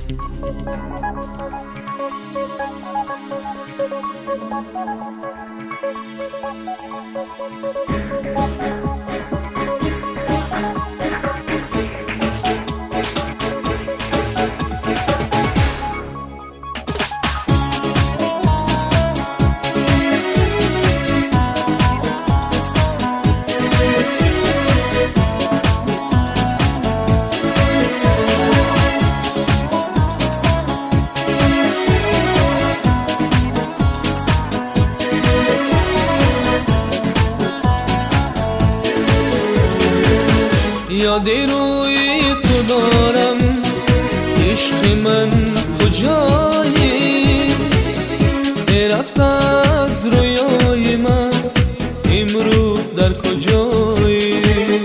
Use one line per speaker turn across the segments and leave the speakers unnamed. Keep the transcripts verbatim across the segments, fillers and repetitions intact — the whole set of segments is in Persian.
یاد روی تو دارم، عشق من کجایی؟ رفت از رویای من، امروز در کجایی؟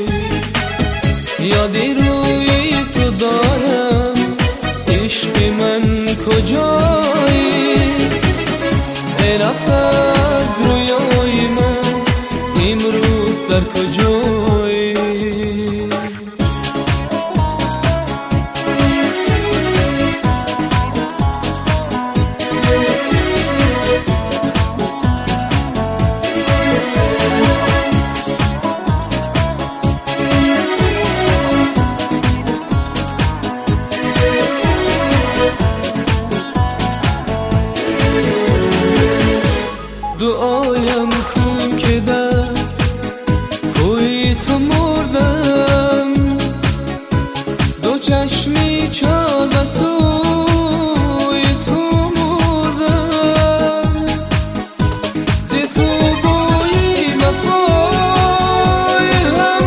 یاد روی تو دارم، عشق من کجایی؟ رفت از رویای من، امروز در کجایی؟ دعایم کن که در کوی تو مردم، دو چشمی چاق سوی تو مردم، ز تو بوی وفای هم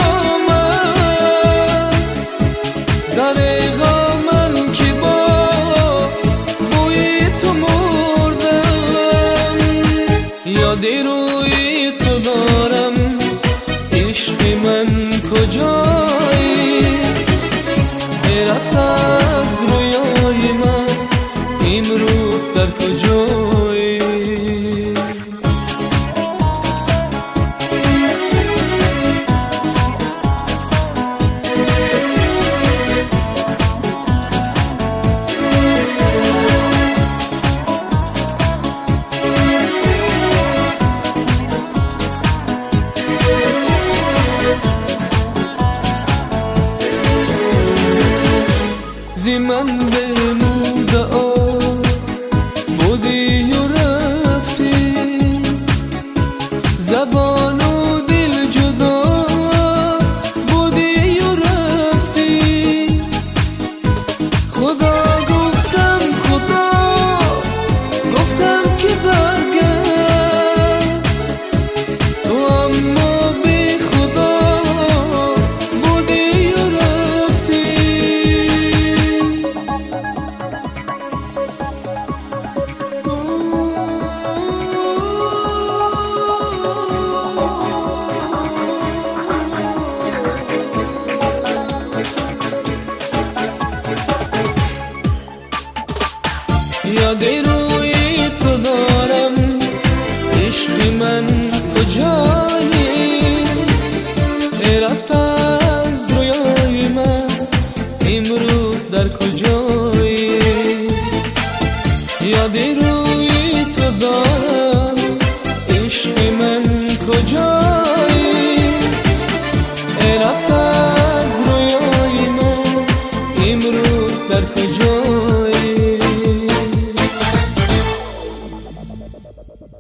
نیامد، دریغا من که با بوی تو مردم. یاد روی تو دارم، عشق من کجایی؟ رفت از رویای من، امروز در کجایی؟ زی من بموده آ بودی و رفتی، زبان و دل جدا بودی و رفتی. خدا گفتم خدا گفتم که برگرد، تو اما بی خدا بودی و رفتی. یاد روی تو دارم، عشق من کجایی؟ رفت از رویای من، امروز در کجایی؟ یاد